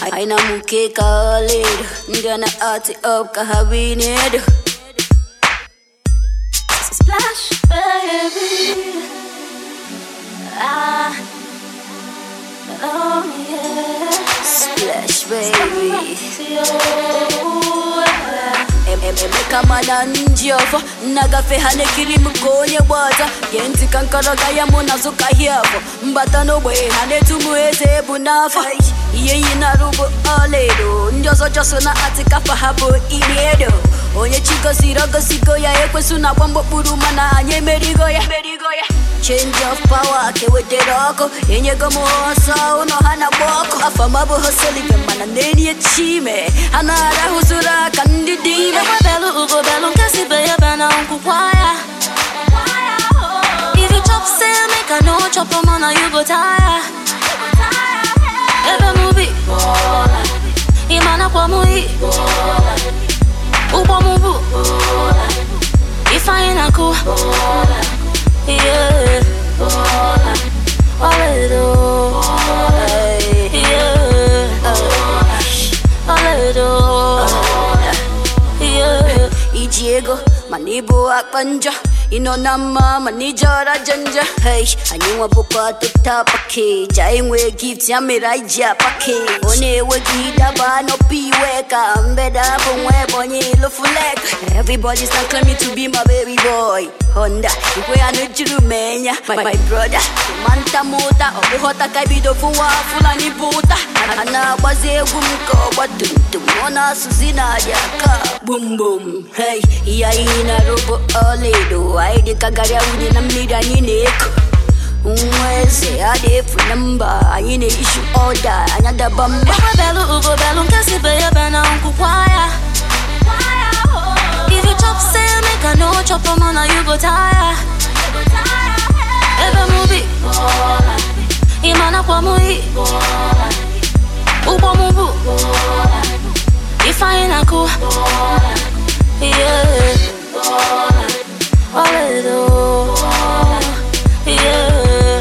Aina muke kaledo, ndana ati up kahabinedo. Splash baby, oh yeah, splash baby. Emeka mananjiovo nagafe hane kiri mukonye bwaza genti kankaraga ya munazuka hiavo mbata no bwe hane tumueze bunafa yeyi na rubo aledo njozo joso na atika fahabo inedo onye chigo sirogo sigo ya ekwesu na wambo buruma na anye merigo ya change of power ke wederoko yenye gomo so uno hana boko afama bo hoseli mana neni echime hana ara huzura kandidime belu ugo belu kasi beya bana unku kwaya. If you chop say make I no chop mana you go tire. Ebe mubi imana kwa mui ubo mubu ifayina ku yeah Aledo yeah Aledo yeah Ijiego manibo akpanja ino nama manijara janja hey anywa bopa tutapake jaimwe gift ya miraija pake one we gida ba no piweka mbeda bonwe bonye lofulek everybody's not claiming to be my baby boy Honda ikwe anujiru menya my brother manta mota obuhota kaibido fuwa fulani puta ana baze gumko badum ona suzina yaka boom boom hey iya ina robo aledo aide kagaria uni na mira nyineko Mweze adefu namba Ayine issue order Anyada bamba belu ugo belu nkasi beya bana unku kwaya. If you chop say make I no chop mana you go tire. Ebe mubi imana kwa mui ubo mubu ifayina ku yeah Aledo yeah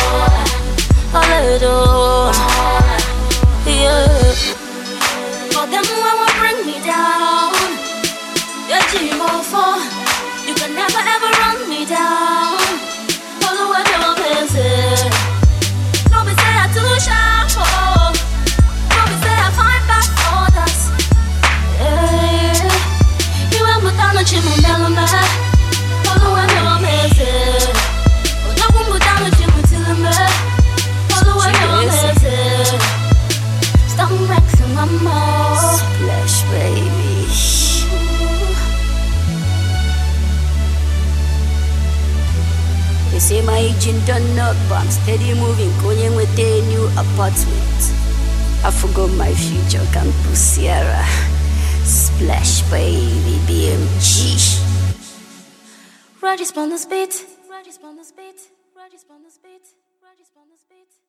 Aledo yeah. For them who will bring me down, you're Jimo for. You can never ever run me down. Follow what you're busy. Don't be say I too sharp, oh. Don't be say I find back others. Yeah. You have my down a chimo meloma. Follow what you're busy. Don't go down a chimo tilame. Follow what you're busy. Stop wrecking my mouth. Splash baby They say my agent done not but I'm steady moving going with a new apartment I forgot my future campus Sierra Splash baby BMG Right on this beat. Right on this beat. Right on this beat. Right on this beat.